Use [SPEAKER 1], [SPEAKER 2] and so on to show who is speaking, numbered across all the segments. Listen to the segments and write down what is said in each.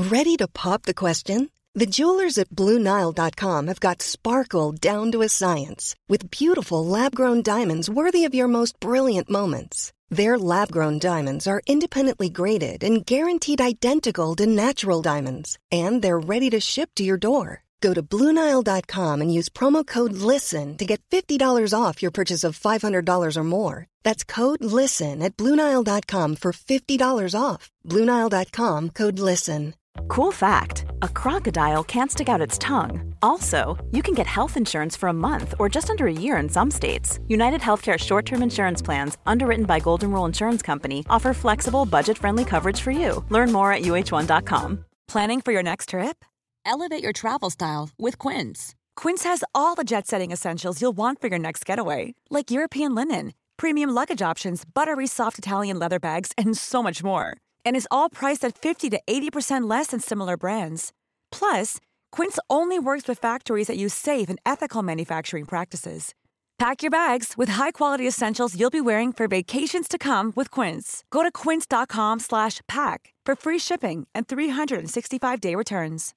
[SPEAKER 1] Ready to pop the question? The jewelers at BlueNile.com have got sparkle down to a science with beautiful lab-grown diamonds worthy of your most brilliant moments. Their lab-grown diamonds are independently graded and guaranteed identical to natural diamonds, and they're ready to ship to your door. Go to BlueNile.com and use promo code LISTEN to get $50 off your purchase of $500 or more. That's code LISTEN at BlueNile.com for $50 off. BlueNile.com, code LISTEN.
[SPEAKER 2] Cool fact, a crocodile can't stick out its tongue. Also, you can get health insurance for a month or just under a year in some states. United Healthcare short-term insurance plans, underwritten by Golden Rule Insurance Company, offer flexible, budget-friendly coverage for you. Learn more at uh1.com. Planning for your next trip? Elevate your travel style with Quince. Quince has all the jet-setting essentials you'll want for your next getaway, like European linen, premium luggage options, buttery soft Italian leather bags, and so much more. And is all priced at 50 to 80% less than similar brands. Plus, Quince only works with factories that use safe and ethical manufacturing practices. Pack your bags with high-quality essentials you'll be wearing for vacations to come with Quince. Go to quince.com/pack for free shipping and 365-day returns.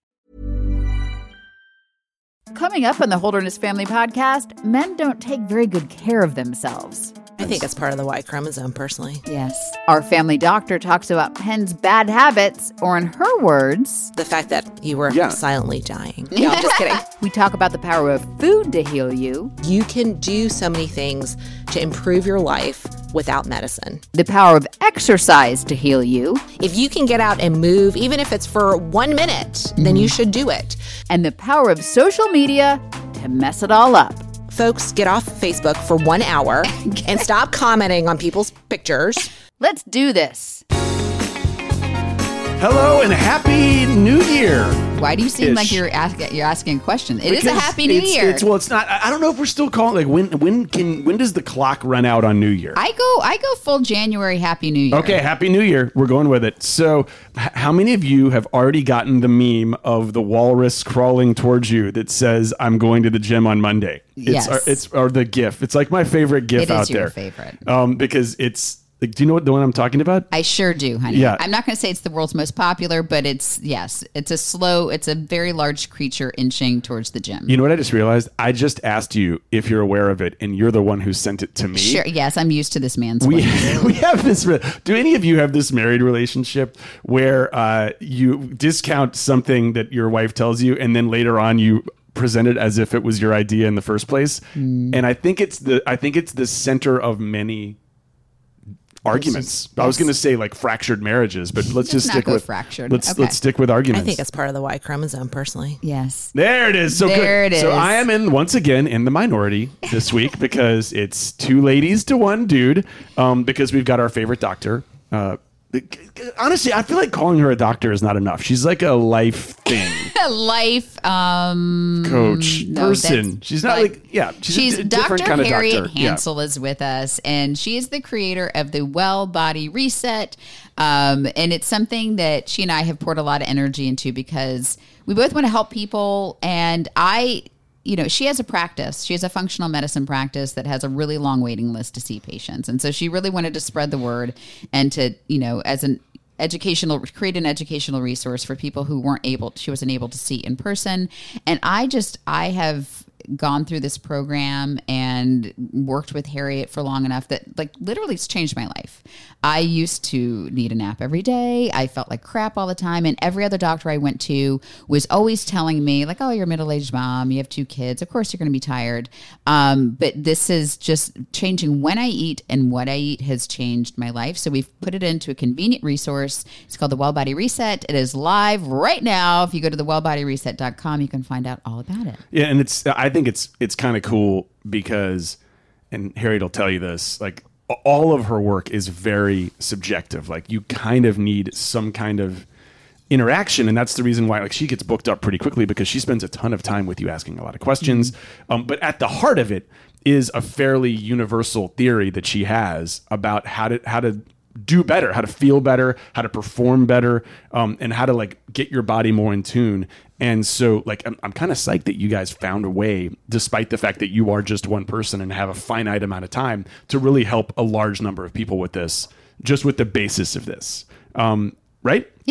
[SPEAKER 3] Coming up on the Holderness Family Podcast, men don't take very good care of themselves.
[SPEAKER 4] I think it's part of the Y chromosome, personally.
[SPEAKER 3] Yes. Our family doctor talks about Penn's bad habits, or in her words,
[SPEAKER 4] the fact that you were silently dying.
[SPEAKER 3] No, I'm just kidding. We talk about the power of food to heal you.
[SPEAKER 4] You can do so many things to improve your life without medicine.
[SPEAKER 3] The power of exercise to heal you.
[SPEAKER 4] If you can get out and move, even if it's for 1 minute, then you should do it.
[SPEAKER 3] And the power of social media to mess it all up.
[SPEAKER 4] Folks, get off Facebook for 1 hour and stop commenting on people's pictures.
[SPEAKER 3] Let's do this.
[SPEAKER 5] Hello and Happy New Year.
[SPEAKER 3] Why do you seem like you're asking a question? It is a Happy New Year.
[SPEAKER 5] It's not. I don't know if we're still calling. Like when does the clock run out on New Year?
[SPEAKER 3] I go full January Happy New Year.
[SPEAKER 5] Okay, Happy New Year. We're going with it. So, how many of you have already gotten the meme of the walrus crawling towards you that says, "I'm going to the gym on Monday"?
[SPEAKER 3] Yes.
[SPEAKER 5] It's the GIF. It's like my favorite GIF out there.
[SPEAKER 3] It is your favorite.
[SPEAKER 5] Because it's. Like, do you know what the one I'm talking about?
[SPEAKER 3] I sure do, honey.
[SPEAKER 5] Yeah.
[SPEAKER 3] I'm not going to say it's the world's most popular, but it's a very large creature inching towards the gym.
[SPEAKER 5] You know what I just realized? I just asked you if you're aware of it, and you're the one who sent it to me.
[SPEAKER 3] Sure. Yes, I'm used to this man's
[SPEAKER 5] we have this. Do any of you have this married relationship where you discount something that your wife tells you, and then later on you present it as if it was your idea in the first place? And I think it's the center of many arguments. I was going to say like fractured marriages, but let's just stick with
[SPEAKER 3] fractured.
[SPEAKER 5] Let's stick with arguments.
[SPEAKER 4] I think it's part of the Y chromosome, personally.
[SPEAKER 3] Yes.
[SPEAKER 5] There it is. So
[SPEAKER 3] there
[SPEAKER 5] good.
[SPEAKER 3] It is.
[SPEAKER 5] So I am once again in the minority this week because it's 2 ladies to 1 dude. Because we've got our favorite doctor. Honestly, I feel like calling her a doctor is not enough. She's like a life thing.
[SPEAKER 3] A life
[SPEAKER 5] coach person. She's not she's a different
[SPEAKER 3] Dr.
[SPEAKER 5] kind of
[SPEAKER 3] Harriet
[SPEAKER 5] doctor.
[SPEAKER 3] Hansel is with us, and she is the creator of the Well Body Reset. And it's something that she and I have poured a lot of energy into because we both want to help people. And she has a practice. She has a functional medicine practice that has a really long waiting list to see patients. And so she really wanted to spread the word and to, create an educational resource for people who she wasn't able to see in person. And I have gone through this program and worked with Harriet for long enough that literally it's changed my life. I used to need a nap every day. I felt like crap all the time. And every other doctor I went to was always telling me oh, you're a middle-aged mom. You have 2 kids. Of course you're going to be tired. But this is just changing when I eat, and what I eat has changed my life. So we've put it into a convenient resource. It's called the Well Body Reset. It is live right now. If you go to the wellbodyreset.com, you can find out all about it.
[SPEAKER 5] Yeah. And I think it's kind of cool because, and Harriet will tell you this, all of her work is very subjective. You kind of need some kind of interaction, and that's the reason why she gets booked up pretty quickly, because she spends a ton of time with you asking a lot of questions. But at the heart of it is a fairly universal theory that she has about how to do better, how to feel better, how to perform better, and how to get your body more in tune. And so I'm kind of psyched that you guys found a way, despite the fact that you are just one person and have a finite amount of time, to really help a large number of people with this, just with the basis of this. Right?
[SPEAKER 3] Yeah.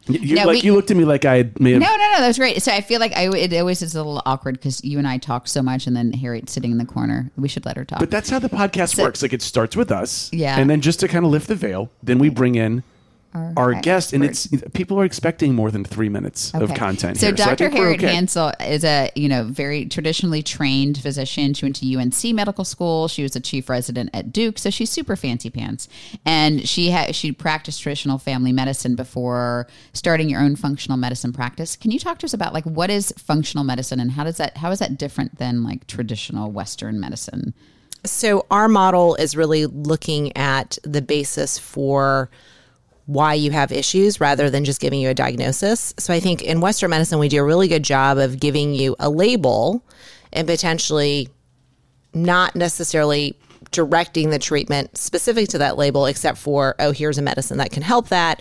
[SPEAKER 5] You looked at me like I may have.
[SPEAKER 3] No, that was great. So I feel like it always is a little awkward because you and I talk so much, and then Harriet's sitting in the corner. We should let her talk.
[SPEAKER 5] But that's how the podcast works. Like, it starts with us,
[SPEAKER 3] yeah,
[SPEAKER 5] and then just to kind of lift the veil, then we bring in our guest, and it's people are expecting more than 3 minutes of content.
[SPEAKER 3] So
[SPEAKER 5] here.
[SPEAKER 3] Dr. Harriet Hansel is a very traditionally trained physician. She went to UNC Medical School. She was a chief resident at Duke, so she's super fancy pants. And she practiced traditional family medicine before starting your own functional medicine practice. Can you talk to us about like what is functional medicine and how is that different than like traditional Western medicine?
[SPEAKER 4] So our model is really looking at the basis for why you have issues rather than just giving you a diagnosis. So I think in Western medicine, we do a really good job of giving you a label and potentially not necessarily directing the treatment specific to that label, except for, oh, here's a medicine that can help that,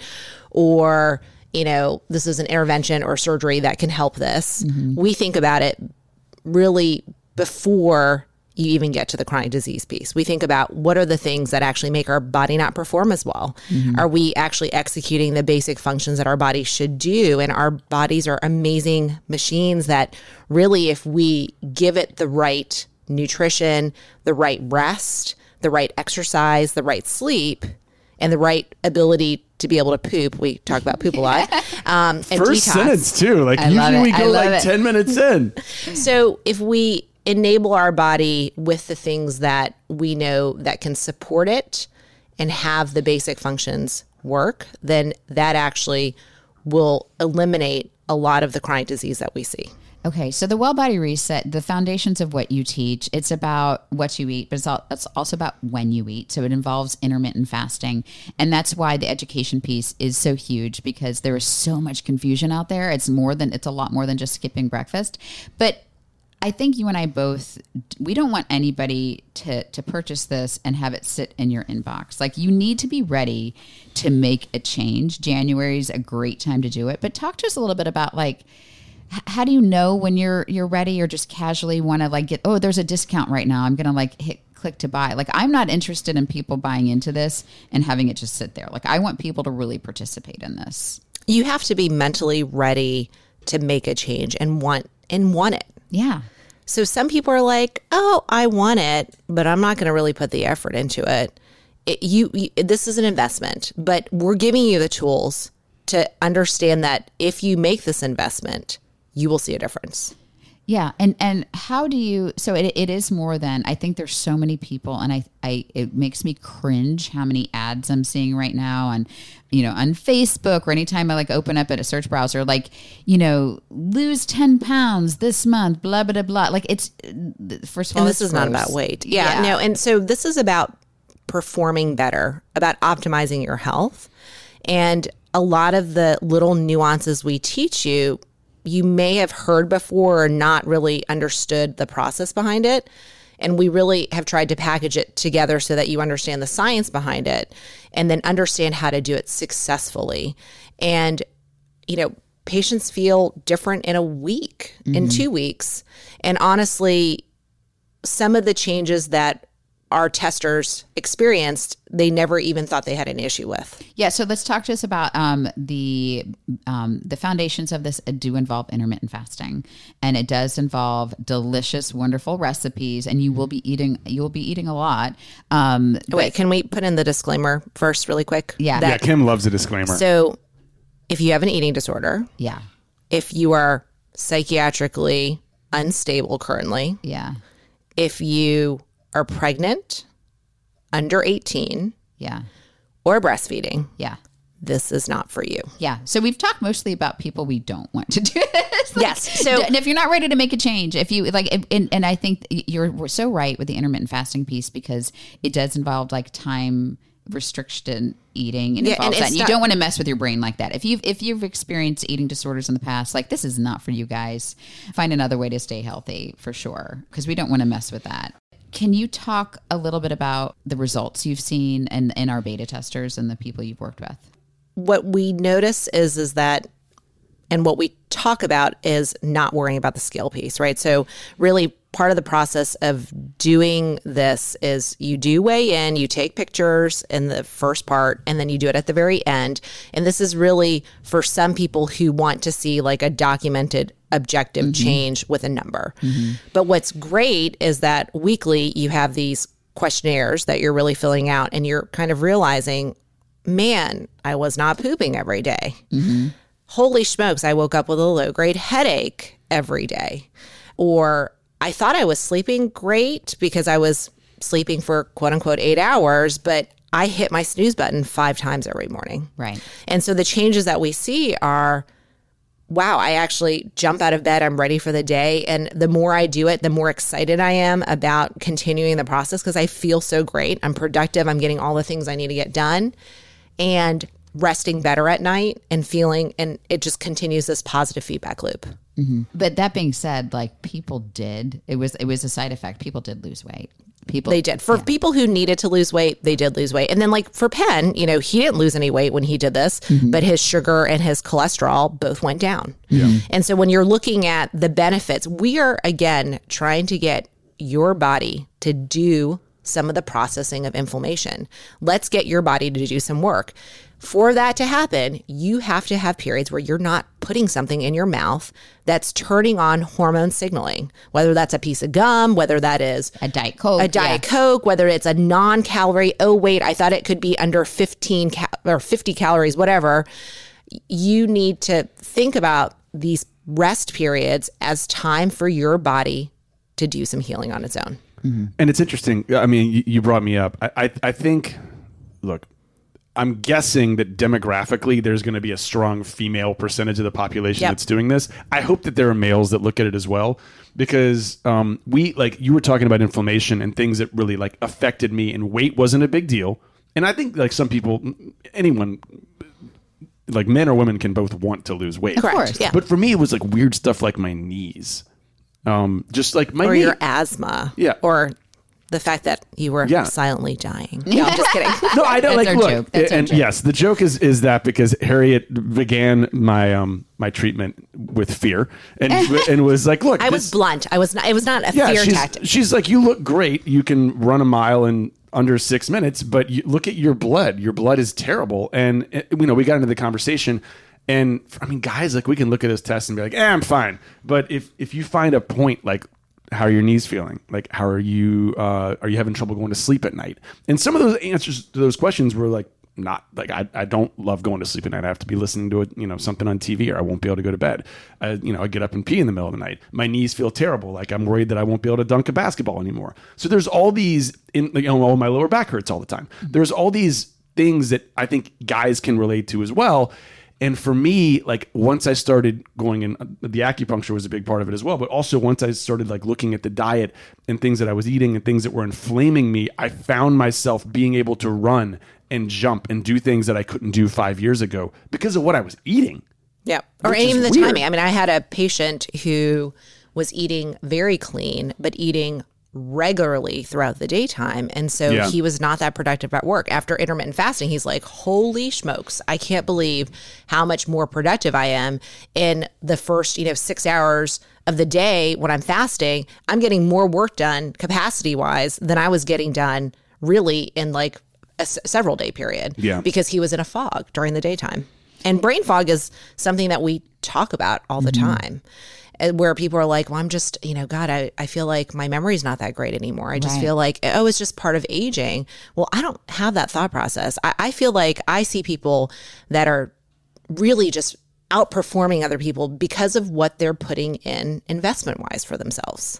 [SPEAKER 4] or, this is an intervention or surgery that can help this. Mm-hmm. We think about it really before you even get to the chronic disease piece. We think about what are the things that actually make our body not perform as well. Mm-hmm. Are we actually executing the basic functions that our body should do? And our bodies are amazing machines that really, if we give it the right nutrition, the right rest, the right exercise, the right sleep, and the right ability to be able to poop. We talk about poop a lot. And
[SPEAKER 5] first
[SPEAKER 4] detox.
[SPEAKER 5] Sentence too. Like usually we go like 10 minutes in.
[SPEAKER 4] So if we enable our body with the things that we know that can support it and have the basic functions work, then that actually will eliminate a lot of the chronic disease that we see.
[SPEAKER 3] Okay, so the Well Body Reset, the foundations of what you teach, it's about what you eat, but it's also about when you eat. So it involves intermittent fasting. And that's why the education piece is so huge, because there is so much confusion out there. It's a lot more than just skipping breakfast. But I think you and I both, we don't want anybody to purchase this and have it sit in your inbox. Like, you need to be ready to make a change. January is a great time to do it. But talk to us a little bit about, like, how do you know when you're ready, or just casually want to like there's a discount right now, I'm going to like click to buy. Like, I'm not interested in people buying into this and having it just sit there. Like, I want people to really participate in this.
[SPEAKER 4] You have to be mentally ready to make a change and want it.
[SPEAKER 3] Yeah.
[SPEAKER 4] So some people are like, oh, I want it, but I'm not going to really put the effort into it. This is an investment, but we're giving you the tools to understand that if you make this investment, you will see a difference.
[SPEAKER 3] Yeah. And how do you, so it is more than, I think there's so many people, and it makes me cringe how many ads I'm seeing right now on Facebook, or anytime I like open up at a search browser, like, lose 10 pounds this month, blah, blah, blah. Like, it's, first of all,
[SPEAKER 4] and this is not about weight. Yeah. No. And so this is about performing better, about optimizing your health. And a lot of the little nuances we teach you may have heard before or not really understood the process behind it. And we really have tried to package it together so that you understand the science behind it and then understand how to do it successfully. And, patients feel different in a week, in 2 weeks. And honestly, some of the changes that our testers experienced, they never even thought they had an issue with.
[SPEAKER 3] Yeah, so let's talk to us about the foundations of this do involve intermittent fasting, and it does involve delicious, wonderful recipes, and you will be eating a lot.
[SPEAKER 4] Wait, can we put in the disclaimer first, really quick?
[SPEAKER 3] Yeah,
[SPEAKER 5] Kim loves a disclaimer.
[SPEAKER 4] So, if you have an eating disorder,
[SPEAKER 3] yeah,
[SPEAKER 4] if you are psychiatrically unstable currently,
[SPEAKER 3] yeah,
[SPEAKER 4] if you are pregnant, under 18,
[SPEAKER 3] yeah,
[SPEAKER 4] or breastfeeding,
[SPEAKER 3] yeah,
[SPEAKER 4] this is not for you.
[SPEAKER 3] Yeah. So we've talked mostly about people we don't want to do this.
[SPEAKER 4] Yes. So,
[SPEAKER 3] and if you're not ready to make a change, if you like, and I think we're so right with the intermittent fasting piece, because it does involve like time restriction eating, and involves that. And you don't want to mess with your brain like that. If you've experienced eating disorders in the past, like, this is not for you guys. Find another way to stay healthy for sure, because we don't want to mess with that. Can you talk a little bit about the results you've seen in our beta testers and the people you've worked with?
[SPEAKER 4] What we notice is that, and what we talk about is not worrying about the scale piece, right? So really part of the process of doing this is you do weigh in, you take pictures in the first part, and then you do it at the very end. And this is really for some people who want to see like a documented objective change with a number. But what's great is that weekly you have these questionnaires that you're really filling out, and you're kind of realizing, man, I was not pooping every day. Holy smokes, I woke up with a low-grade headache every day. Or I thought I was sleeping great because I was sleeping for quote unquote 8 hours, but I hit my snooze button 5 times every morning.
[SPEAKER 3] Right.
[SPEAKER 4] And so the changes that we see are, wow, I actually jump out of bed. I'm ready for the day. And the more I do it, the more excited I am about continuing the process because I feel so great. I'm productive. I'm getting all the things I need to get done and resting better at night and feeling, and it just continues this positive feedback loop.
[SPEAKER 3] But that being said, like people did, it was a side effect. People did lose weight.
[SPEAKER 4] They did. For people who needed to lose weight, they did lose weight. And then like for Penn, he didn't lose any weight when he did this, but his sugar and his cholesterol both went down. And so when you're looking at the benefits, we are, again, trying to get your body to do some of the processing of inflammation. Let's get your body to do some work. For that to happen, you have to have periods where you're not putting something in your mouth that's turning on hormone signaling, whether that's a piece of gum, whether that is
[SPEAKER 3] a Diet Coke,
[SPEAKER 4] Coke, whether it's a non-calorie, oh, wait, I thought it could be under 15 or 50 calories, whatever. You need to think about these rest periods as time for your body to do some healing on its own.
[SPEAKER 5] And it's interesting. I mean, you brought me up. I think, look, I'm guessing that demographically there's going to be a strong female percentage of the population that's doing this. I hope that there are males that look at it as well, because we, like you were talking about inflammation and things that really like affected me, and weight wasn't a big deal. And I think like some people, anyone, like men or women can both want to lose weight.
[SPEAKER 3] Of course, yeah.
[SPEAKER 5] But for me, it was like weird stuff like my knees. Just like my knee.
[SPEAKER 4] Your asthma.
[SPEAKER 5] Yeah.
[SPEAKER 4] Or the fact that you were silently dying. No, I'm just kidding.
[SPEAKER 5] No, I don't.
[SPEAKER 3] That's
[SPEAKER 5] like,
[SPEAKER 3] our
[SPEAKER 5] look,
[SPEAKER 3] joke. That's our
[SPEAKER 5] and
[SPEAKER 3] joke.
[SPEAKER 5] yes, the joke is that because Harriet began my my treatment with fear and was like, look,
[SPEAKER 4] I was blunt. I was not. It was not a fear tactic.
[SPEAKER 5] She's like, you look great. You can run a mile in under 6 minutes, but you look at your blood. Your blood is terrible. And we got into the conversation. And I mean, guys, like we can look at this test and be like, I'm fine. But if you find a point like, how are your knees feeling? Like, how are you having trouble going to sleep at night? And some of those answers to those questions were like, not like, I don't love going to sleep at night. I have to be listening to something on TV, or I won't be able to go to bed. I get up and pee in the middle of the night. My knees feel terrible. Like I'm worried that I won't be able to dunk a basketball anymore. So there's all these, my lower back hurts all the time. There's all these things that I think guys can relate to as well. And for me, like once I started going in, the acupuncture was a big part of it as well. But also once I started like looking at the diet and things that I was eating and things that were inflaming me, I found myself being able to run and jump and do things that I couldn't do 5 years ago because of what I was eating.
[SPEAKER 4] Yeah. Or even the timing. I mean, I had a patient who was eating very clean, but eating regularly throughout the daytime. And so he was not that productive at work. After intermittent fasting, he's like, holy smokes, I can't believe how much more productive I am in the first, 6 hours of the day when I'm fasting. I'm getting more work done capacity wise than I was getting done really in like a several day period because he was in a fog during the daytime. And brain fog is something that we talk about all the time. Where people are like, well, I'm just, God, I feel like my memory's not that great anymore. I just feel like, it's just part of aging. Well, I don't have that thought process. I feel like I see people that are really just outperforming other people because of what they're putting in investment-wise for themselves.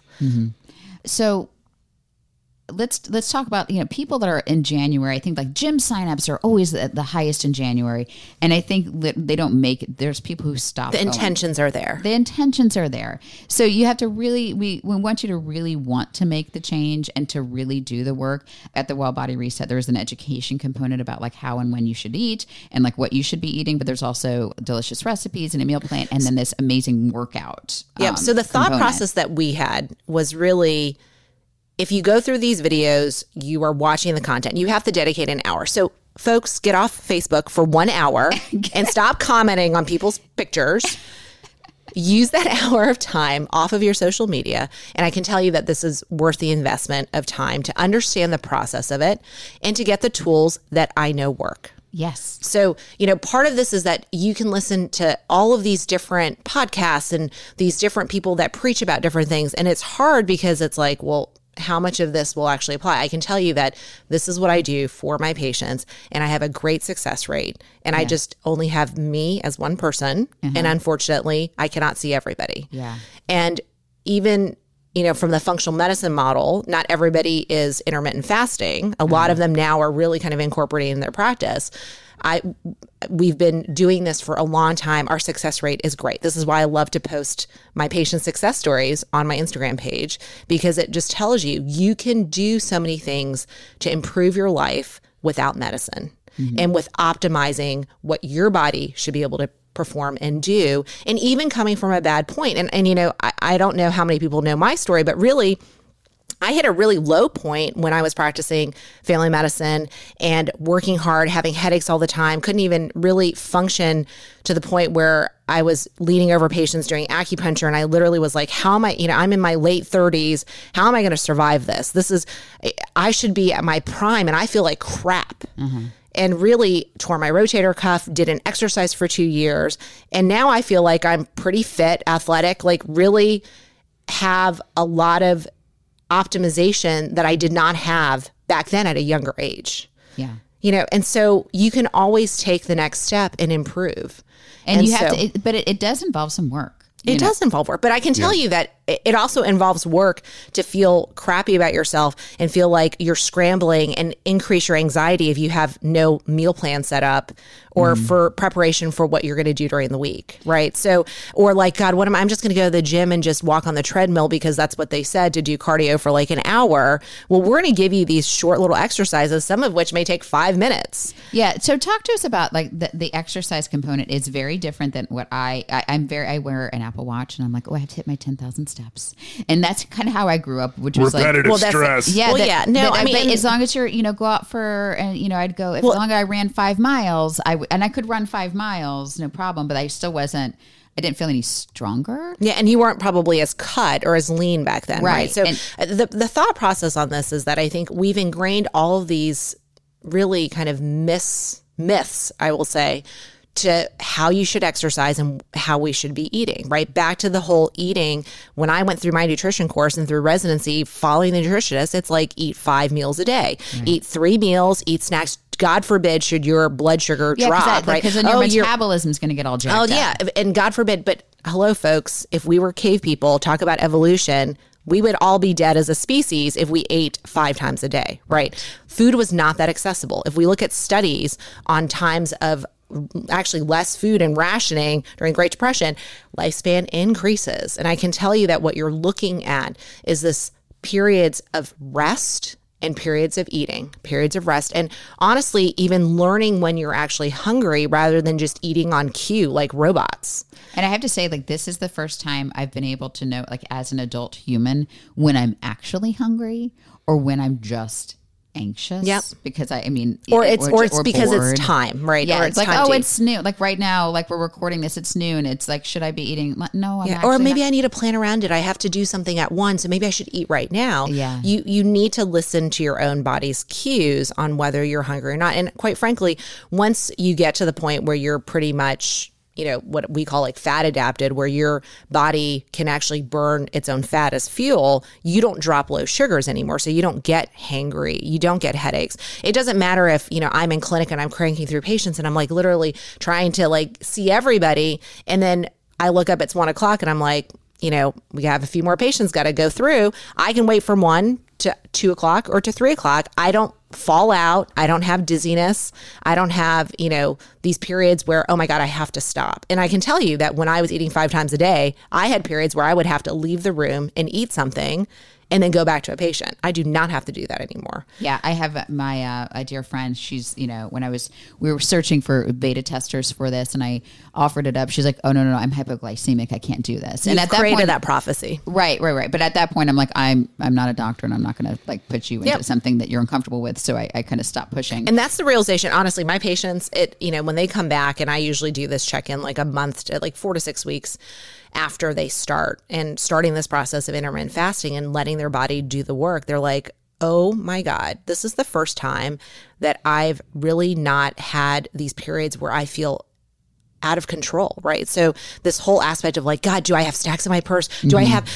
[SPEAKER 3] So let's talk about, people that are in January. I think like gym signups are always the highest in January. And I think that they don't make it. There's people who stop.
[SPEAKER 4] The intentions are there.
[SPEAKER 3] The intentions are there. So you have to really, we want you to really want to make the change and to really do the work. At the Well Body Reset, there's an education component about like how and when you should eat and like what you should be eating. But there's also delicious recipes and a meal plan. And then this amazing workout.
[SPEAKER 4] So the thought process that we had was really, if you go through these videos, you are watching the content, you have to dedicate an hour. So folks, get off Facebook for 1 hour and stop commenting on people's pictures use that hour of time off of your social media. And I can tell you that this is worth the investment of time to understand the process of it and to get the tools that I know work.
[SPEAKER 3] Yes.
[SPEAKER 4] So, part of this is that you can listen to all of these different podcasts and these different people that preach about different things. And it's hard because it's like, well, how much of this will actually apply? I can tell you that this is what I do for my patients, and I have a great success rate. And I just only have me as one person. And unfortunately, I cannot see everybody.
[SPEAKER 3] Yeah.
[SPEAKER 4] And even, from the functional medicine model, not everybody is intermittent fasting. A lot of them now are really kind of incorporating in their practice. We've been doing this for a long time. Our success rate is great. This is why I love to post my patient success stories on my Instagram page, because it just tells you can do so many things to improve your life without medicine and with optimizing what your body should be able to perform and do, and even coming from a bad point. And I don't know how many people know my story, but really, I hit a really low point when I was practicing family medicine and working hard, having headaches all the time, couldn't even really function to the point where I was leaning over patients doing acupuncture. And I literally was like, how am I, I'm in my late 30s. How am I going to survive this? I should be at my prime and I feel like crap. And really tore my rotator cuff, didn't exercise for 2 years. And now I feel like I'm pretty fit, athletic, like really have a lot of optimization that I did not have back then at a younger age.
[SPEAKER 3] Yeah.
[SPEAKER 4] And so you can always take the next step and improve.
[SPEAKER 3] And you have to, but it does involve some work.
[SPEAKER 4] It does involve work, but I can tell you that it also involves work to feel crappy about yourself and feel like you're scrambling and increase your anxiety if you have no meal plan set up or for preparation for what you're going to do during the week, right? So, or like, God, I'm just going to go to the gym and just walk on the treadmill because that's what they said to do cardio for like an hour. Well, we're going to give you these short little exercises, some of which may take 5 minutes.
[SPEAKER 3] Yeah. So talk to us about like the exercise component is very different than what I wear an Apple Watch and I'm like, oh, I have to hit my 10,000 steps. And that's kind of how I grew up, which was
[SPEAKER 5] repetitive
[SPEAKER 3] like
[SPEAKER 5] stress.
[SPEAKER 3] Yeah.
[SPEAKER 4] No,
[SPEAKER 3] but as long as you're, go out for, and I'd go, as long as I ran 5 miles, and I could run 5 miles, no problem, but I didn't feel any stronger.
[SPEAKER 4] Yeah, and you weren't probably as cut or as lean back then, right? So the thought process on this is that I think we've ingrained all of these really kind of myths, I will say, to how you should exercise and how we should be eating, right? Back to the whole eating. When I went through my nutrition course and through residency, following the nutritionist, it's like eat 5 meals a day, eat 3 meals, eat snacks. God forbid should your blood sugar drop, right?
[SPEAKER 3] Because then your metabolism is going to get all jacked up.
[SPEAKER 4] Oh, yeah. And God forbid. But hello, folks, if we were cave people, talk about evolution, we would all be dead as a species if we ate 5 times a day, right? Food was not that accessible. If we look at studies on times of actually less food and rationing during Great Depression, lifespan increases. And I can tell you that what you're looking at is this periods of rest and periods of eating, periods of rest. And honestly, even learning when you're actually hungry rather than just eating on cue like robots.
[SPEAKER 3] And I have to say, like, this is the first time I've been able to know, like, as an adult human, when I'm actually hungry or when I'm just anxious.
[SPEAKER 4] Yep.
[SPEAKER 3] Because it's
[SPEAKER 4] because
[SPEAKER 3] bored.
[SPEAKER 4] It's time, right?
[SPEAKER 3] Yeah.
[SPEAKER 4] Or
[SPEAKER 3] it's like, it's noon. Like right now, like we're recording this, it's noon. It's like, should I be eating? No, I'm
[SPEAKER 4] or maybe I need to plan around it. I have to do something at 1, so maybe I should eat right now.
[SPEAKER 3] Yeah.
[SPEAKER 4] You need to listen to your own body's cues on whether you're hungry or not. And quite frankly, once you get to the point where you're pretty much, what we call like fat adapted, where your body can actually burn its own fat as fuel, you don't drop low sugars anymore. So you don't get hangry. You don't get headaches. It doesn't matter if, I'm in clinic and I'm cranking through patients and I'm like literally trying to like see everybody. And then I look up, it's 1 o'clock and I'm like, we have a few more patients got to go through. I can wait from 1 to 2 o'clock or to 3 o'clock. I don't fall out. I don't have dizziness. I don't have, these periods where, oh my God, I have to stop. And I can tell you that when I was eating 5 times a day, I had periods where I would have to leave the room and eat something and then go back to a patient. I do not have to do that anymore.
[SPEAKER 3] Yeah, I have my a dear friend. She's, when we were searching for beta testers for this, and I offered it up. She's like, "Oh no, I'm hypoglycemic. I can't do this."
[SPEAKER 4] And
[SPEAKER 3] at that
[SPEAKER 4] created
[SPEAKER 3] point,
[SPEAKER 4] that prophecy,
[SPEAKER 3] right. But at that point, I'm like, I'm not a doctor, and I'm not going to like put you into something that you're uncomfortable with. So I kind of stopped pushing.
[SPEAKER 4] And that's the realization. Honestly, my patients, when they come back, and I usually do this check-in like a month to like 4 to 6 weeks after they starting this process of intermittent fasting and letting their body do the work, they're like, oh my God, this is the first time that I've really not had these periods where I feel out of control, right? So this whole aspect of like, God, do I have snacks in my purse? Do I have,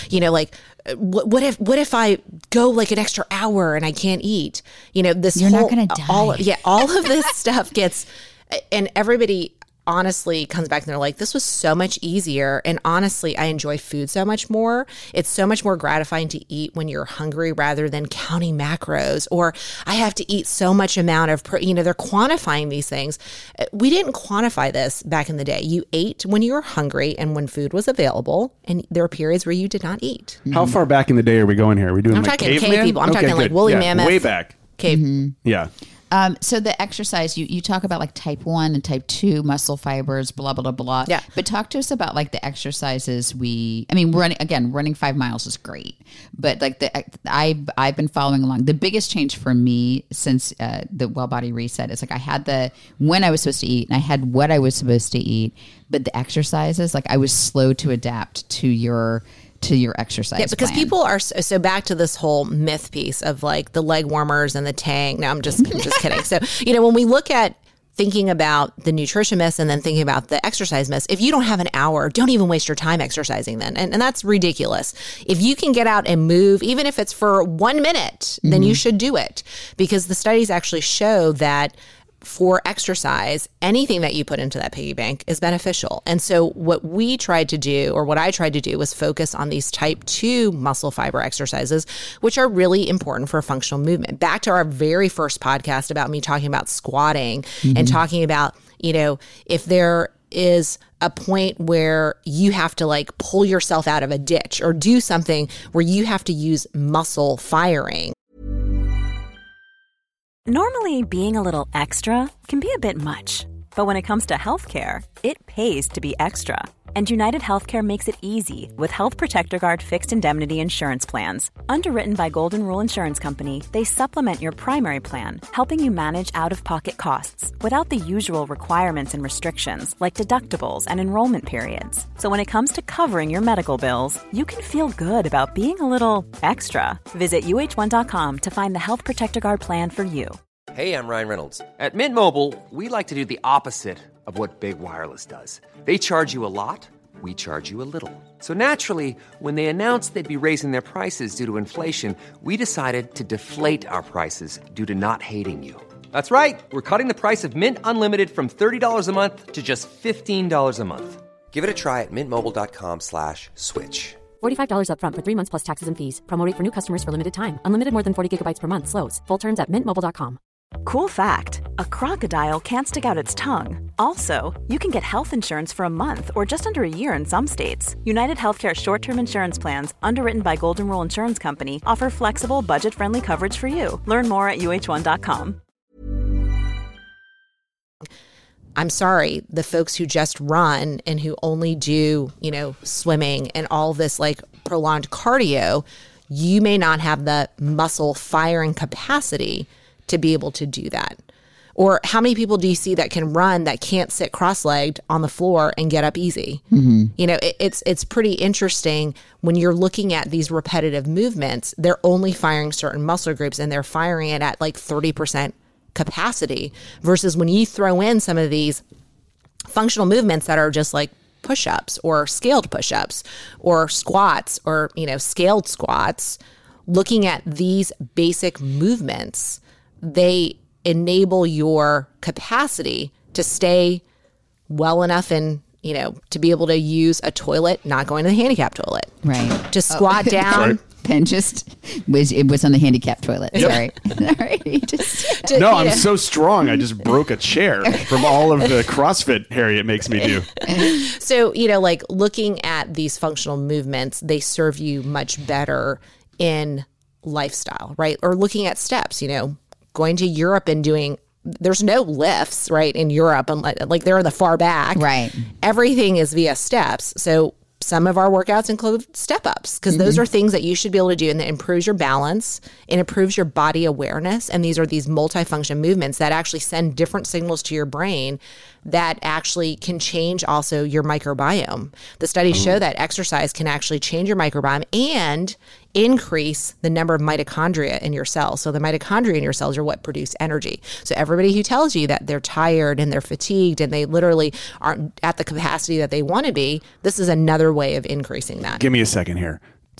[SPEAKER 4] what if I go like an extra hour and I can't eat? You're
[SPEAKER 3] not going to die.
[SPEAKER 4] All of this stuff gets, and everybody honestly comes back and they're like, this was so much easier. And honestly, I enjoy food so much more. It's so much more gratifying to eat when you're hungry rather than counting macros, or I have to eat so much amount of, they're quantifying these things. We didn't quantify this back in the day. You ate when you were hungry and when food was available. And there were periods where you did not eat.
[SPEAKER 5] How far back in the day are we going here? Are we doing
[SPEAKER 4] I'm
[SPEAKER 5] like
[SPEAKER 4] talking
[SPEAKER 5] caveman?
[SPEAKER 4] cave people. I'm talking like
[SPEAKER 5] good.
[SPEAKER 4] woolly mammoth.
[SPEAKER 5] Way back.
[SPEAKER 4] Cave.
[SPEAKER 5] Yeah.
[SPEAKER 3] So the exercise, you talk about like type 1 and type 2 muscle fibers, blah, blah, blah, blah.
[SPEAKER 4] Yeah.
[SPEAKER 3] But talk to us about like the exercises running 5 miles is great. But like I've been following along. The biggest change for me since the Well Body Reset is like I had when I was supposed to eat and I had what I was supposed to eat. But the exercises, like I was slow to adapt to your exercise.
[SPEAKER 4] Yeah, because
[SPEAKER 3] plan.
[SPEAKER 4] people are so back to this whole myth piece of like the leg warmers and the Tang. No, I'm just kidding. So, when we look at thinking about the nutrition myths and then thinking about the exercise myths, if you don't have an hour, don't even waste your time exercising then. And that's ridiculous. If you can get out and move, even if it's for 1 minute, then you should do it, because the studies actually show that for exercise, anything that you put into that piggy bank is beneficial. And so what I tried to do was focus on these type 2 muscle fiber exercises, which are really important for functional movement. Back to our very first podcast about me talking about squatting and talking about, if there is a point where you have to like pull yourself out of a ditch or do something where you have to use muscle firing.
[SPEAKER 2] Normally, being a little extra can be a bit much, but when it comes to healthcare, it pays to be extra. And United Healthcare makes it easy with Health Protector Guard fixed indemnity insurance plans. Underwritten by Golden Rule Insurance Company, they supplement your primary plan, helping you manage out-of-pocket costs without the usual requirements and restrictions like deductibles and enrollment periods. So when it comes to covering your medical bills, you can feel good about being a little extra. Visit UH1.com to find the Health Protector Guard plan for you.
[SPEAKER 6] Hey, I'm Ryan Reynolds. At Mint Mobile, we like to do the opposite of what Big Wireless does. They charge you a lot, we charge you a little. So naturally, when they announced they'd be raising their prices due to inflation, we decided to deflate our prices due to not hating you. That's right. We're cutting the price of Mint Unlimited from $30 a month to just $15 a month. Give it a try at mintmobile.com/switch.
[SPEAKER 7] $45 up front for 3 months plus taxes and fees. Promo rate for new customers for limited time. Unlimited more than 40 gigabytes per month. Slows full terms at mintmobile.com.
[SPEAKER 2] Cool fact, a crocodile can't stick out its tongue. Also, you can get health insurance for a month or just under a year in some states. United Healthcare short-term insurance plans, underwritten by Golden Rule Insurance Company, offer flexible, budget-friendly coverage for you. Learn more at UH1.com.
[SPEAKER 4] I'm sorry, the folks who just run and who only do, swimming and all this like prolonged cardio, you may not have the muscle firing capacity to be able to do that. Or how many people do you see that can run that can't sit cross-legged on the floor and get up easy? It's pretty interesting when you're looking at these repetitive movements. They're only firing certain muscle groups and they're firing it at like 30% capacity, versus when you throw in some of these functional movements that are just like push-ups or scaled push-ups or squats or, scaled squats, looking at these basic movements, they enable your capacity to stay well enough in, to be able to use a toilet, not going to the handicap toilet.
[SPEAKER 3] Right.
[SPEAKER 4] To squat down.
[SPEAKER 3] Penn was on the handicap toilet.
[SPEAKER 5] Yep.
[SPEAKER 3] Sorry.
[SPEAKER 5] No, I'm so strong. I just broke a chair from all of the CrossFit Harriet makes me do.
[SPEAKER 4] So, like looking at these functional movements, they serve you much better in lifestyle, right? Or looking at steps, going to Europe and there's no lifts, right, in Europe, and like they're in the far back.
[SPEAKER 3] Right.
[SPEAKER 4] Everything is via steps. So some of our workouts include step ups because those are things that you should be able to do, and that improves your balance and improves your body awareness. And these are these multifunction movements that actually send different signals to your brain that actually can change also your microbiome. The studies show that exercise can actually change your microbiome and increase the number of mitochondria in your cells. So the mitochondria in your cells are what produce energy. So everybody who tells you that they're tired and they're fatigued and they literally aren't at the capacity that they want to be, this is another way of increasing that.
[SPEAKER 5] Give me a second here.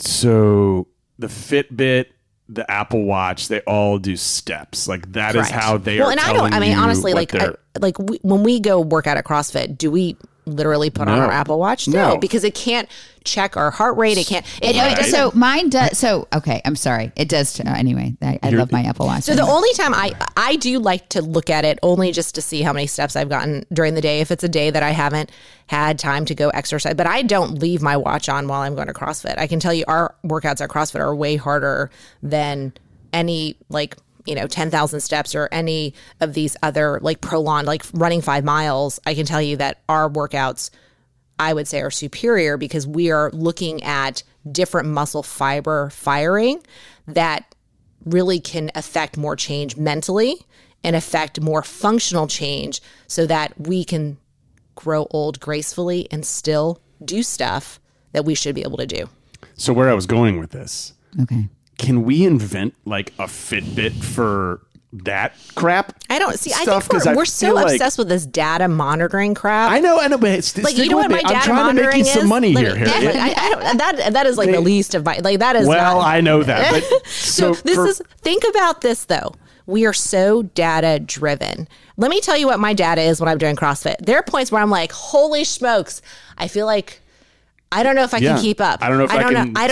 [SPEAKER 5] So the Fitbit, the Apple Watch, they all do steps. Like that is how they are.
[SPEAKER 4] Well, and honestly, when we go work out at CrossFit, do we literally put on our Apple Watch? No, because it can't check our heart rate. It can't.
[SPEAKER 3] So mine does. So, okay, I'm sorry. It does. Anyway, I love my Apple Watch.
[SPEAKER 4] So the only time I do like to look at it only just to see how many steps I've gotten during the day. If it's a day that I haven't had time to go exercise, but I don't leave my watch on while I'm going to CrossFit. I can tell you our workouts at CrossFit are way harder than any 10,000 steps or any of these other prolonged, running 5 miles. I can tell you that our workouts, I would say, are superior because we are looking at different muscle fiber firing that really can affect more change mentally and affect more functional change so that we can grow old gracefully and still do stuff that we should be able to do.
[SPEAKER 5] So where I was going with this.
[SPEAKER 3] Okay.
[SPEAKER 5] Can we invent a Fitbit for that crap?
[SPEAKER 4] I don't see. I think we're so obsessed with this data monitoring crap.
[SPEAKER 5] I know, but it's
[SPEAKER 4] you know what my data monitoring is?
[SPEAKER 5] I'm trying to make you some money here.
[SPEAKER 4] That is the least of my that is.
[SPEAKER 5] Well, I know that. But
[SPEAKER 4] think about this though. We are so data driven. Let me tell you what my data is when I'm doing CrossFit. There are points where I'm like, holy smokes, I feel like I don't know if I can keep up.
[SPEAKER 5] I don't know if I don't know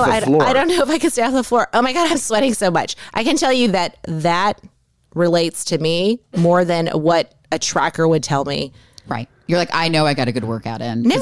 [SPEAKER 4] if I can stay off the floor. Oh my God, I'm sweating so much. I can tell you that relates to me more than what a tracker would tell me.
[SPEAKER 3] Right. You're like, I know I got a good workout in.
[SPEAKER 4] No,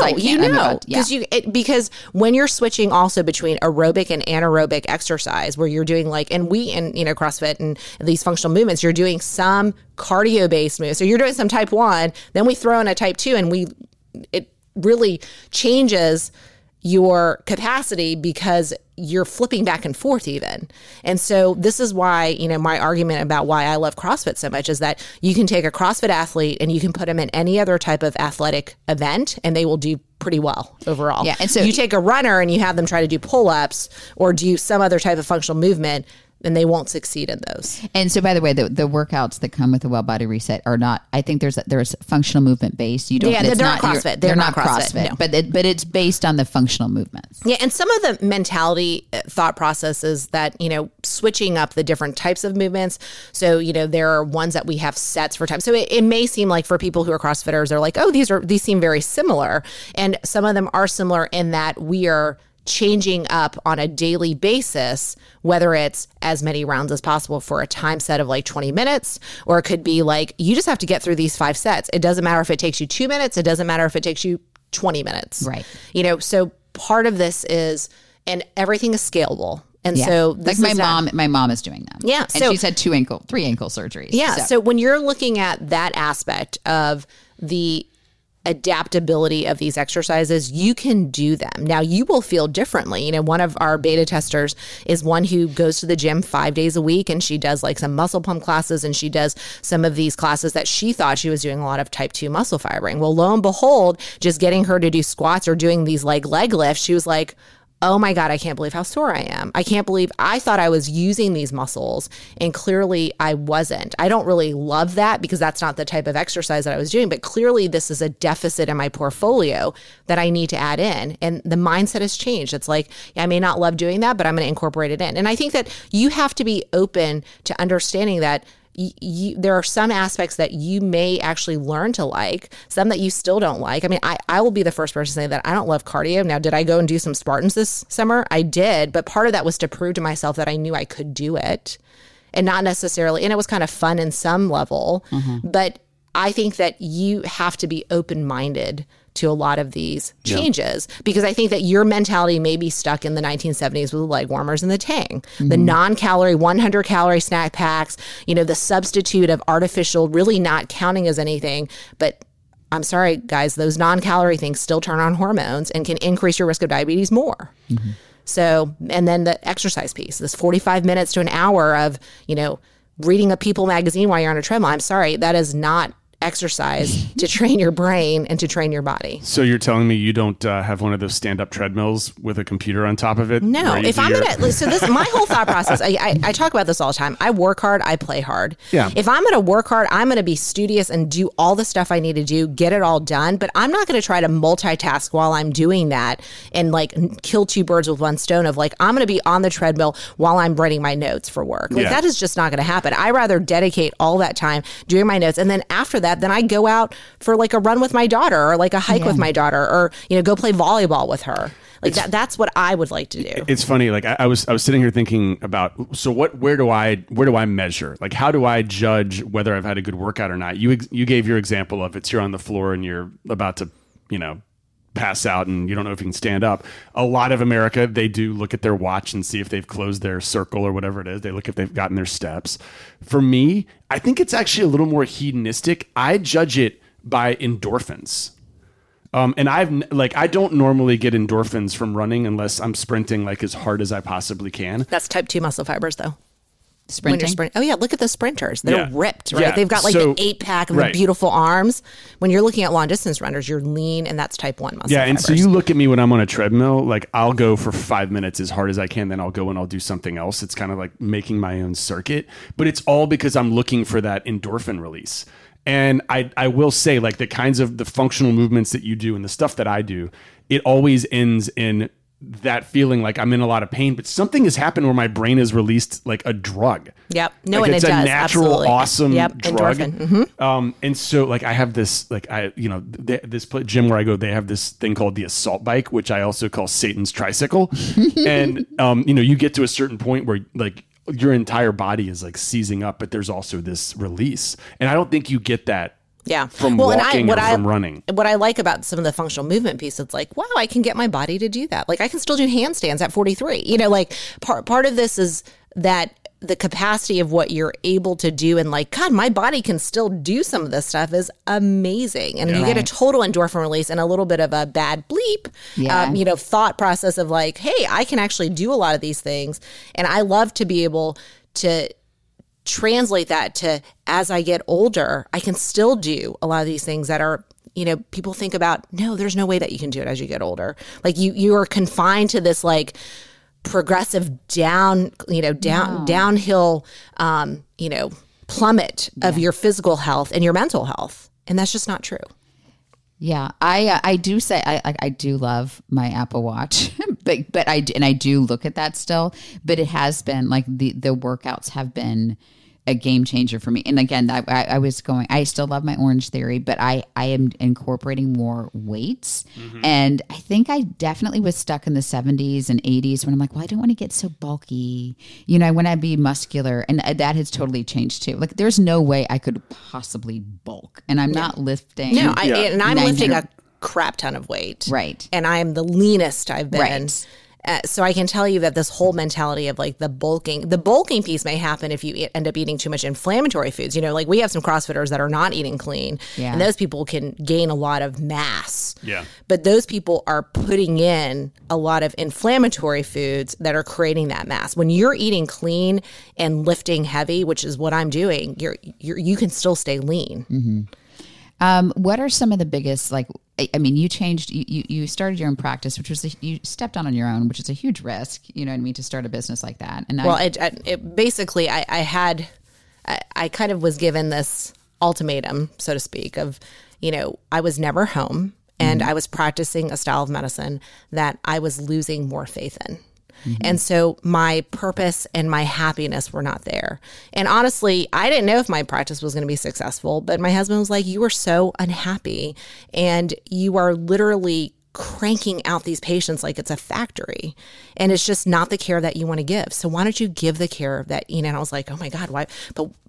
[SPEAKER 4] because when you're switching also between aerobic and anaerobic exercise, where you're doing CrossFit and these functional movements, you're doing some cardio based moves. So you're doing some type 1, then we throw in a type 2, and it really changes your capacity because you're flipping back and forth even. And so this is why, my argument about why I love CrossFit so much is that you can take a CrossFit athlete and you can put them in any other type of athletic event and they will do pretty well overall.
[SPEAKER 3] Yeah, and so
[SPEAKER 4] you take a runner and you have them try to do pull-ups or do some other type of functional movement, and they won't succeed in those.
[SPEAKER 3] And so, by the way, the workouts that come with the Well Body Reset are not. I think there's functional movement based. You don't.
[SPEAKER 4] Yeah, they're not CrossFit. They're not CrossFit. No.
[SPEAKER 3] But it's based on the functional movements.
[SPEAKER 4] Yeah, and some of the mentality thought processes that switching up the different types of movements. So there are ones that we have sets for time. So it may seem like for people who are CrossFitters, they're like, oh, these seem very similar, and some of them are similar in that we are changing up on a daily basis, whether it's as many rounds as possible for a time set of 20 minutes, or it could be you just have to get through these 5 sets. It doesn't matter if it takes you 2 minutes. It doesn't matter if it takes you 20 minutes.
[SPEAKER 3] Right.
[SPEAKER 4] So part of this is, and everything is scalable. And so this
[SPEAKER 3] my mom is doing them.
[SPEAKER 4] Yeah.
[SPEAKER 3] And
[SPEAKER 4] so
[SPEAKER 3] she's had 3 ankle surgeries.
[SPEAKER 4] Yeah. So when you're looking at that aspect of the adaptability of these exercises, you can do them. Now you will feel differently. One of our beta testers is one who goes to the gym 5 days a week, and she does some muscle pump classes, and she does some of these classes that she thought she was doing a lot of type 2 muscle fibering. Well, lo and behold, just getting her to do squats or doing these leg lifts, she was like, oh my God, I can't believe how sore I am. I can't believe I thought I was using these muscles and clearly I wasn't. I don't really love that because that's not the type of exercise that I was doing, but clearly this is a deficit in my portfolio that I need to add in. And the mindset has changed. It's like, I may not love doing that, but I'm going to incorporate it in. And I think that you have to be open to understanding that there are some aspects that you may actually learn to like, some that you still don't like. I mean, I will be the first person to say that I don't love cardio. Now, did I go and do some Spartans this summer? I did, but part of that was to prove to myself that I knew I could do it, and not necessarily, and it was kind of fun in some level, but I think that you have to be open-minded to a lot of these changes, because I think that your mentality may be stuck in the 1970s with the leg warmers and the Tang, the non-calorie 100-calorie snack packs, the substitute of artificial really not counting as anything. But I'm sorry, guys, those non-calorie things still turn on hormones and can increase your risk of diabetes more. So, and then the exercise piece, this 45 minutes to an hour of, reading a People magazine while you're on a treadmill. I'm sorry, that is not exercise to train your brain and to train your body.
[SPEAKER 5] So you're telling me you don't have one of those stand-up treadmills with a computer on top of it?
[SPEAKER 4] No. If I'm so this my whole thought process. I talk about this all the time. I work hard. I play hard.
[SPEAKER 5] Yeah.
[SPEAKER 4] If I'm going to work hard, I'm going to be studious and do all the stuff I need to do, get it all done. But I'm not going to try to multitask while I'm doing that and kill two birds with one stone. Of I'm going to be on the treadmill while I'm writing my notes for work. That is just not going to happen. I rather dedicate all that time doing my notes, and then after that, then I go out for a run with my daughter, or a hike with my daughter, or go play volleyball with her. That's what I would like to do.
[SPEAKER 5] It's funny. I was sitting here thinking about, so where do I measure? How do I judge whether I've had a good workout or not? You gave your example of you're on the floor and you're about to pass out and you don't know if you can stand up. A lot of America, they do look at their watch and see if they've closed their circle or whatever it is. They look if they've gotten their steps. For me, I think it's actually a little more hedonistic. I judge it by endorphins. And I don't normally get endorphins from running unless I'm sprinting as hard as I possibly can.
[SPEAKER 4] That's type 2 muscle fibers though.
[SPEAKER 3] Sprinting?
[SPEAKER 4] Oh, yeah. Look at the sprinters. They're ripped, right?
[SPEAKER 5] Yeah.
[SPEAKER 4] They've got the 8-pack of the beautiful arms. When you're looking at long distance runners, you're lean, and that's type 1 muscle
[SPEAKER 5] Yeah, and
[SPEAKER 4] fibers.
[SPEAKER 5] so you look at me when I'm on a treadmill, I'll go for 5 minutes as hard as I can, then I'll go and I'll do something else. It's kind of like making my own circuit, but it's all because I'm looking for that endorphin release. And I will say, the kinds of the functional movements that you do and the stuff that I do, it always ends in that feeling like I'm in a lot of pain, but something has happened where my brain has released a drug.
[SPEAKER 4] Yep. No,
[SPEAKER 5] and
[SPEAKER 4] it's
[SPEAKER 5] a
[SPEAKER 4] does.
[SPEAKER 5] natural,
[SPEAKER 4] Absolutely.
[SPEAKER 5] awesome drug.
[SPEAKER 4] Endorphin.
[SPEAKER 5] And so I have this, this gym where I go, they have this thing called the assault bike, which I also call Satan's tricycle. And, you get to a certain point where your entire body is seizing up, but there's also this release. And I don't think you get that.
[SPEAKER 4] Yeah.
[SPEAKER 5] From walking or from running.
[SPEAKER 4] What I like about some of the functional movement piece, it's wow, I can get my body to do that. I can still do handstands at 43. Part of this is that the capacity of what you're able to do, and God, my body can still do some of this stuff is amazing. And you get a total endorphin release and a little bit of a bad bleep, thought process of hey, I can actually do a lot of these things. And I love to be able to translate that to, as I get older, I can still do a lot of these things that are, people think about, no, there's no way that you can do it as you get older. You are confined to this progressive downhill, plummet of your physical health and your mental health. And that's just not true.
[SPEAKER 3] Yeah, I do say I do love my Apple Watch, but I do look at that still. But it has been the workouts have been a game changer for me. And again, I still love my Orange Theory, but I am incorporating more weights. And I think I definitely was stuck in the 70s and 80s when I'm well, I don't want to get so bulky. I want to be muscular. And that has totally changed too. There's no way I could possibly bulk. And I'm not lifting.
[SPEAKER 4] No, I'm lifting a crap ton of weight.
[SPEAKER 3] Right.
[SPEAKER 4] And I am the leanest I've been.
[SPEAKER 3] Right.
[SPEAKER 4] So I can tell you that this whole mentality of the bulking piece may happen if you end up eating too much inflammatory foods. We have some CrossFitters that are not eating clean, and those people can gain a lot of mass.
[SPEAKER 5] Yeah.
[SPEAKER 4] But those people are putting in a lot of inflammatory foods that are creating that mass. When you're eating clean and lifting heavy, which is what I'm doing, you can still stay lean.
[SPEAKER 3] Mm-hmm. What are some of the biggest you changed, you started your own practice, which was, you stepped on your own, which is a huge risk, to start a business like that. And
[SPEAKER 4] basically I kind of was given this ultimatum, so to speak, of, I was never home and I was practicing a style of medicine that I was losing more faith in. And so my purpose and my happiness were not there. And honestly, I didn't know if my practice was going to be successful, but my husband was like, you are so unhappy and you are literally cranking out these patients like it's a factory. And it's just not the care that you want to give. So why don't you give the care that, and I was like, oh my God, why? But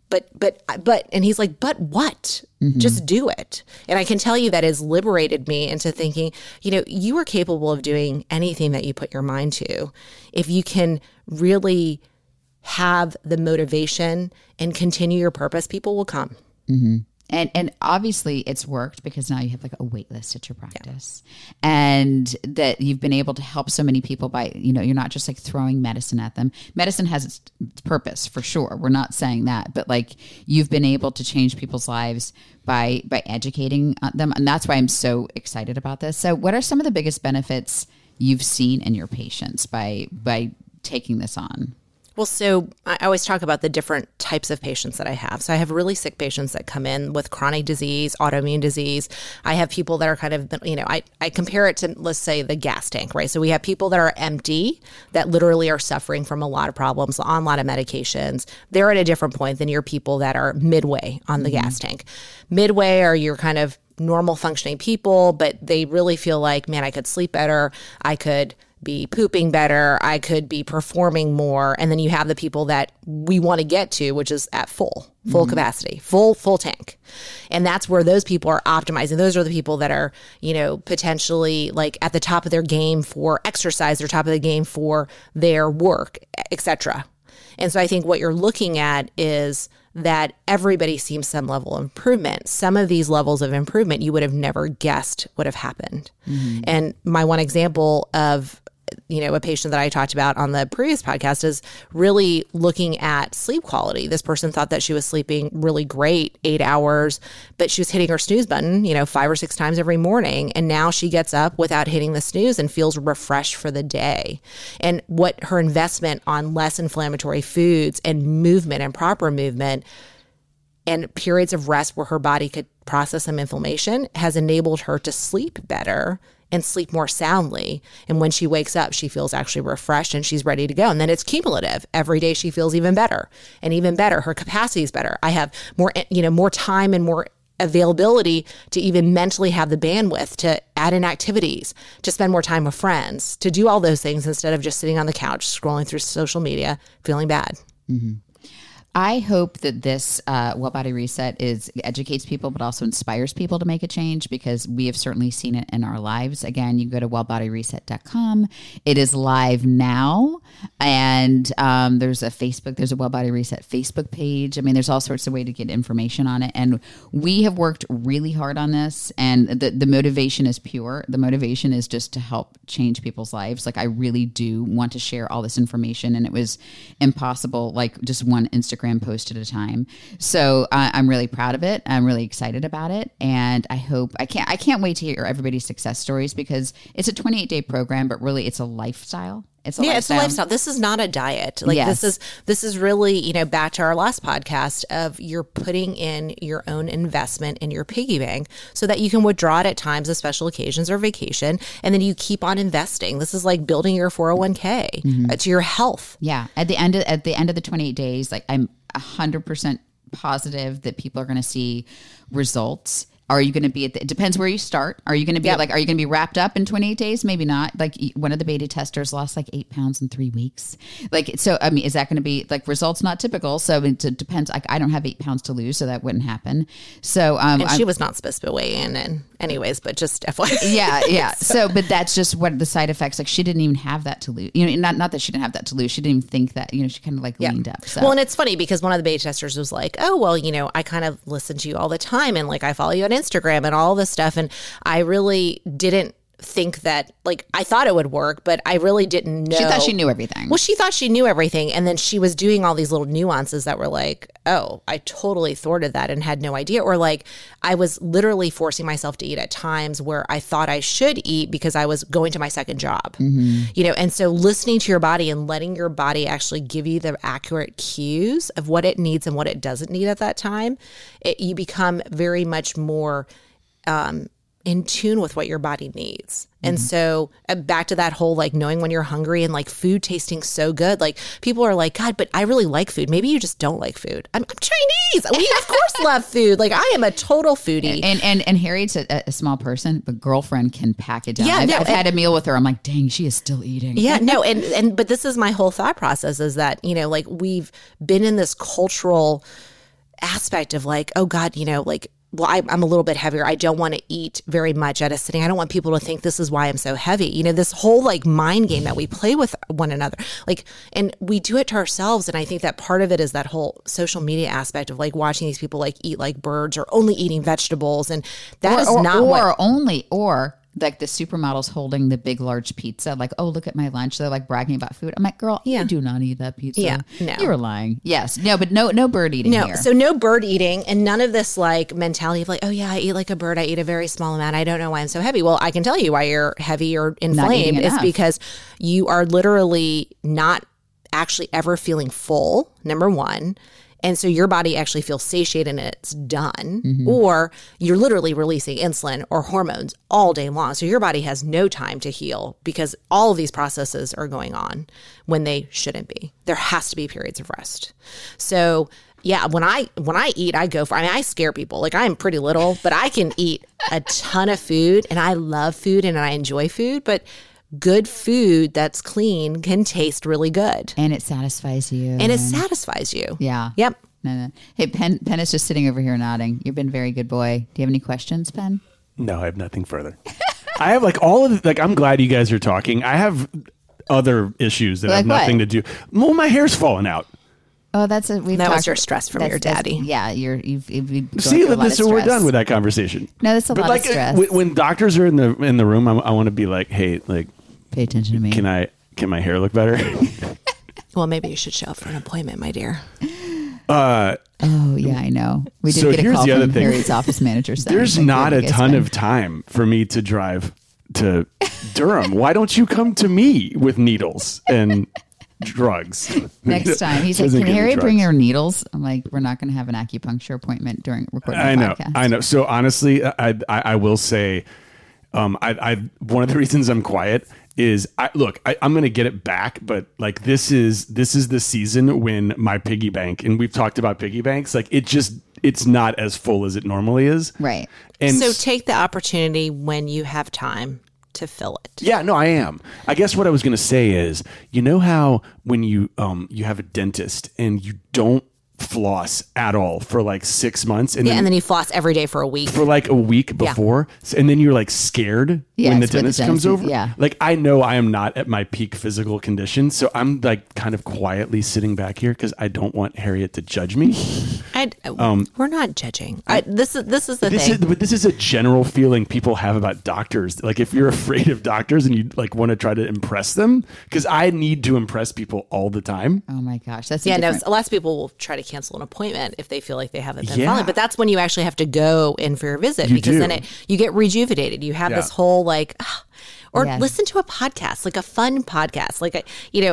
[SPEAKER 4] and he's like, but what? Just do it. And I can tell you that has liberated me into thinking, you are capable of doing anything that you put your mind to. If you can really have the motivation and continue your purpose, people will come.
[SPEAKER 3] Mm-hmm. And obviously it's worked because now you have like a wait list at your practice, and that you've been able to help so many people by, you're not just like throwing medicine at them. Medicine has its purpose for sure. We're not saying that, but like you've been able to change people's lives by educating them. And that's why I'm so excited about this. So what are some of the biggest benefits you've seen in your patients by taking this on?
[SPEAKER 4] Well, so I always talk about the different types of patients that I have. So I have really sick patients that come in with chronic disease, autoimmune disease. I have people that are kind of, I compare it to, let's say, the gas tank, right? So we have people that are empty, that literally are suffering from a lot of problems, on a lot of medications. They're at a different point than your people that are midway on the gas tank. Midway are your kind of normal functioning people, but they really feel like, man, I could sleep better. I could be pooping better. I could be performing more. And then you have the people that we want to get to, which is at full capacity, full tank. And that's where those people are optimizing. Those are the people that are, potentially like at the top of their game for exercise, or top of the game for their work, etc. And so I think what you're looking at is that everybody sees some level of improvement. Some of these levels of improvement you would have never guessed would have happened. And my one example of a patient that I talked about on the previous podcast is really looking at sleep quality. This person thought that she was sleeping really great, 8 hours, but she was hitting her snooze button, 5 or 6 times every morning. And now she gets up without hitting the snooze and feels refreshed for the day. And what her investment on less inflammatory foods and movement and proper movement and periods of rest where her body could process some inflammation has enabled her to sleep better and sleep more soundly. And when she wakes up, she feels actually refreshed and she's ready to go. And then it's cumulative. Every day she feels even better, and even better. Her capacity is better. I have more time and more availability to even mentally have the bandwidth to add in activities, to spend more time with friends, to do all those things instead of just sitting on the couch, scrolling through social media, feeling bad.
[SPEAKER 3] Mm-hmm. I hope that this Well Body Reset educates people, but also inspires people to make a change, because we have certainly seen it in our lives. Again, you go to wellbodyreset.com. It is live now. And there's a Well Body Reset Facebook page. I mean, there's all sorts of ways to get information on it. And we have worked really hard on this. And the motivation is pure. The motivation is just to help change people's lives. Like, I really do want to share all this information. And it was impossible, like just one Instagram post at a time. So I'm really proud of it. I'm really excited about it. And I can't wait to hear everybody's success stories, because it's a 28-day program, but really it's a lifestyle. It's a lifestyle.
[SPEAKER 4] This is not a diet. Like, yes. This is really, back to our last podcast of you're putting in your own investment in your piggy bank so that you can withdraw it at times of special occasions or vacation. And then you keep on investing. This is like building your 401k to your health.
[SPEAKER 3] Yeah. At the end of the 28 days, like, I'm 100% positive that people are going to see results. Are you going to be it depends where you start. Are you going to be are you going to be wrapped up in 28 days? Maybe not. Like, one of the beta testers lost like 8 pounds in 3 weeks. Like, so, I mean, is that going to be like results not typical? So it depends. Like, I don't have 8 pounds to lose, so that wouldn't happen. So,
[SPEAKER 4] and she was not supposed to weigh in anyways, but just FYI.
[SPEAKER 3] Yeah. So, but that's just what the side effects, like, she didn't even have that to lose, not that she didn't have that to lose. She didn't even think that, she kind of like leaned up. So.
[SPEAKER 4] Well, and it's funny because one of the beta testers was like, oh, well, I kind of listen to you all the time. And like, I follow you on Instagram and all this stuff. And I really didn't think that, like, I thought it would work, but I really didn't know.
[SPEAKER 3] She thought she knew everything.
[SPEAKER 4] Well, she thought she knew everything. And then she was doing all these little nuances that were like, oh, I totally thwarted that and had no idea. Or like, I was literally forcing myself to eat at times where I thought I should eat because I was going to my second job. And so listening to your body and letting your body actually give you the accurate cues of what it needs and what it doesn't need at that time, you become very much more in tune with what your body needs. And so back to that whole, like, knowing when you're hungry and like food tasting so good. Like, people are like, God, but I really like food. Maybe you just don't like food. I'm Chinese. We of course love food. Like, I am a total foodie.
[SPEAKER 3] And Harriet's a small person, but girlfriend can pack it down. Yeah, I've had a meal with her. I'm like, dang, she is still eating.
[SPEAKER 4] Yeah, no. But this is my whole thought process is that, like, we've been in this cultural aspect of like, oh God, like, well, I'm a little bit heavier. I don't want to eat very much at a sitting. I don't want people to think this is why I'm so heavy. This whole like mind game that we play with one another, like, and we do it to ourselves. And I think that part of it is that whole social media aspect of like watching these people like eat like birds or only eating vegetables. And that is not what.
[SPEAKER 3] Or like the supermodels holding the big, large pizza, like, oh, look at my lunch. They're like bragging about food. I'm like, girl, you do not eat that pizza.
[SPEAKER 4] Yeah, no.
[SPEAKER 3] You were lying. Yes. No, but no bird eating here.
[SPEAKER 4] So no bird eating and none of this like mentality of like, oh yeah, I eat like a bird. I eat a very small amount. I don't know why I'm so heavy. Well, I can tell you why you're heavy or inflamed. It's because you are literally not actually ever feeling full, number one. And so your body actually feels satiated and it's done, or you're literally releasing insulin or hormones all day long. So your body has no time to heal because all of these processes are going on when they shouldn't be. There has to be periods of rest. So yeah, when I eat, I go for, I scare people. Like I'm pretty little, but I can eat a ton of food and I love food and I enjoy food, but good food that's clean can taste really good.
[SPEAKER 3] And it satisfies you.
[SPEAKER 4] Yeah.
[SPEAKER 3] Yep. No. Hey, Penn is just sitting over here nodding. You've been a very good boy. Do you have any questions, Penn?
[SPEAKER 5] No, I have nothing further. I have like all of the, like, I'm glad you guys are talking. I have other issues that have nothing to do. Well, my hair's falling out.
[SPEAKER 3] Oh, that's it.
[SPEAKER 4] That was your stress from your daddy.
[SPEAKER 3] Yeah, you've
[SPEAKER 5] see, we're done with that conversation.
[SPEAKER 3] No, that's a lot of stress.
[SPEAKER 5] When doctors are in the room, I want to be like, hey, like,
[SPEAKER 3] pay attention to me.
[SPEAKER 5] Can my hair look better?
[SPEAKER 4] Well, maybe you should show up for an appointment, my dear.
[SPEAKER 3] Oh yeah, I know. We did get a call from Harry's office manager.
[SPEAKER 5] There's not a ton of time for me to drive to Durham. Why don't you come to me with needles and drugs?
[SPEAKER 3] Next time. He's like, can Harry bring your needles? I'm like, we're not going to have an acupuncture appointment during recording the podcast.
[SPEAKER 5] I know. So honestly, I will say, one of the reasons I'm quiet is I'm going to get it back, but like this is the season when my piggy bank, and we've talked about piggy banks, like it's not as full as it normally is.
[SPEAKER 3] Right.
[SPEAKER 4] And so take the opportunity when you have time to fill it.
[SPEAKER 5] Yeah, no, I am. I guess what I was going to say is, you know how when you have a dentist and you don't floss at all for like 6 months, and
[SPEAKER 4] then you floss every day for a week,
[SPEAKER 5] for like a week before, and then you're like scared when the dentist comes over.
[SPEAKER 3] Yeah,
[SPEAKER 5] like I know I am not at my peak physical condition, so I'm like kind of quietly sitting back here because I don't want Harriet to judge me.
[SPEAKER 4] We're not judging. This is the thing.
[SPEAKER 5] But this is a general feeling people have about doctors. Like if you're afraid of doctors and you like want to try to impress them, because I need to impress people all the time.
[SPEAKER 3] Oh my gosh, that's
[SPEAKER 4] lots of people will try to cancel an appointment if they feel like they haven't been following. But that's when you actually have to go in for your visit, because then you get rejuvenated. You have this whole like, listen to a podcast, like a fun podcast, like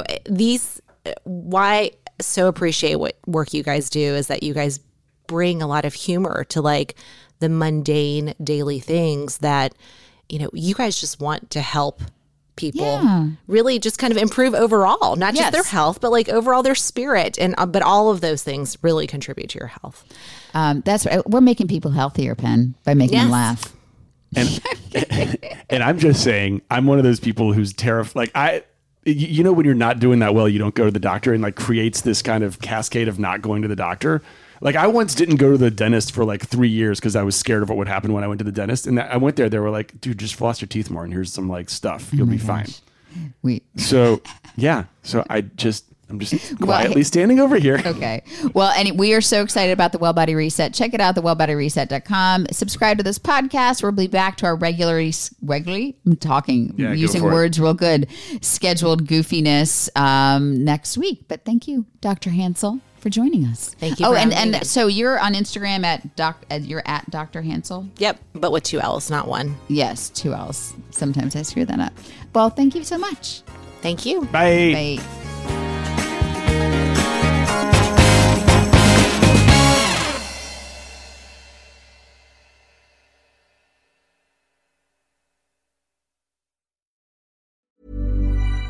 [SPEAKER 4] why I so appreciate what work you guys do is that you guys bring a lot of humor to like the mundane daily things that you guys just want to help people really just kind of improve overall, not just their health, but like overall their spirit, and but all of those things really contribute to your health.
[SPEAKER 3] That's right. We're making people healthier, Penn, by making them laugh.
[SPEAKER 5] And I'm just saying, I'm one of those people who's terrified. Like when you're not doing that well, you don't go to the doctor, and like creates this kind of cascade of not going to the doctor. Like I once didn't go to the dentist for like 3 years because I was scared of what would happen when I went to the dentist. And I went there, they were like, dude, just floss your teeth more and here's some like stuff. You'll be fine. So I'm just quietly standing over here.
[SPEAKER 3] Okay. Well, and we are so excited about the Well Body Reset. Check it out, thewellbodyreset.com. Subscribe to this podcast. We'll be back to our regularly, I'm talking, using words real good, scheduled goofiness next week. But thank you, Dr. Hansel, for joining us.
[SPEAKER 4] Thank you.
[SPEAKER 3] Oh, and so you're on Instagram you're at Dr. Hansel?
[SPEAKER 4] Yep, but with 2 L's, not 1.
[SPEAKER 3] Yes, 2 L's. Sometimes I screw that up. Well, thank you so much.
[SPEAKER 4] Thank you.
[SPEAKER 5] Bye.
[SPEAKER 3] Bye.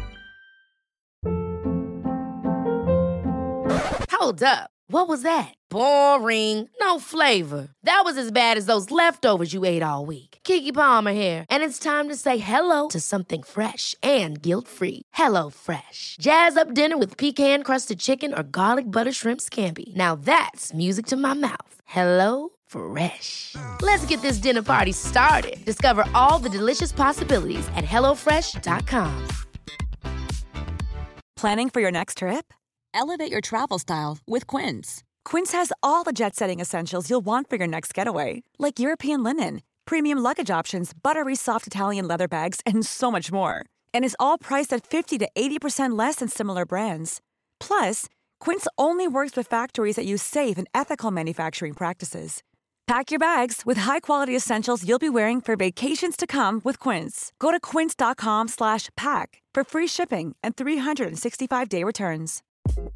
[SPEAKER 8] Hold up. What was that? Boring. No flavor. That was as bad as those leftovers you ate all week. Keke Palmer here. And it's time to say hello to something fresh and guilt-free. Hello Fresh. Jazz up dinner with pecan-crusted chicken or garlic butter shrimp scampi. Now that's music to my mouth. Hello Fresh. Let's get this dinner party started. Discover all the delicious possibilities at HelloFresh.com.
[SPEAKER 9] Planning for your next trip?
[SPEAKER 10] Elevate your travel style with Quince.
[SPEAKER 9] Quince has all the jet-setting essentials you'll want for your next getaway, like European linen, premium luggage options, buttery soft Italian leather bags, and so much more. And is all priced at 50 to 80% less than similar brands. Plus, Quince only works with factories that use safe and ethical manufacturing practices. Pack your bags with high-quality essentials you'll be wearing for vacations to come with Quince. Go to quince.com/pack for free shipping and 365-day returns.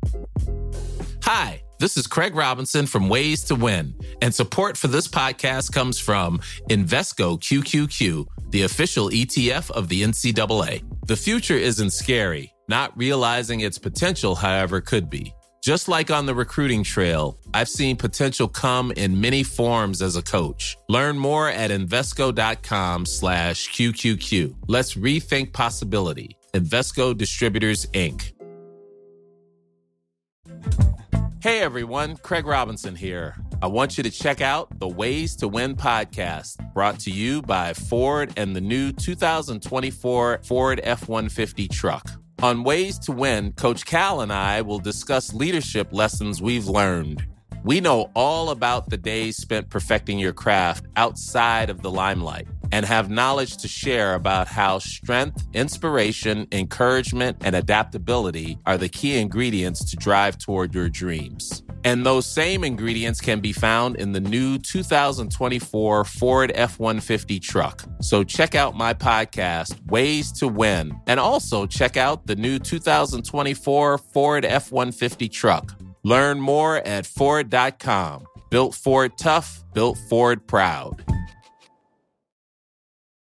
[SPEAKER 11] Hi, this is Craig Robinson from Ways to Win, and support for this podcast comes from Invesco QQQ, the official ETF of the NCAA. The future isn't scary. Not realizing its potential, however, could be. Just like on the recruiting trail, I've seen potential come in many forms as a coach. Learn more at Invesco.com/QQQ. Let's rethink possibility. Invesco Distributors, Inc. Hey everyone, Craig Robinson here. I want you to check out the Ways to Win podcast, brought to you by Ford and the new 2024 Ford F-150 truck. On Ways to Win, Coach Cal and I will discuss leadership lessons we've learned. We know all about the days spent perfecting your craft outside of the limelight and have knowledge to share about how strength, inspiration, encouragement, and adaptability are the key ingredients to drive toward your dreams. And those same ingredients can be found in the new 2024 Ford F-150 truck. So check out my podcast, Ways to Win, and also check out the new 2024 Ford F-150 truck. Learn more at Ford.com. Built Ford tough, built Ford proud.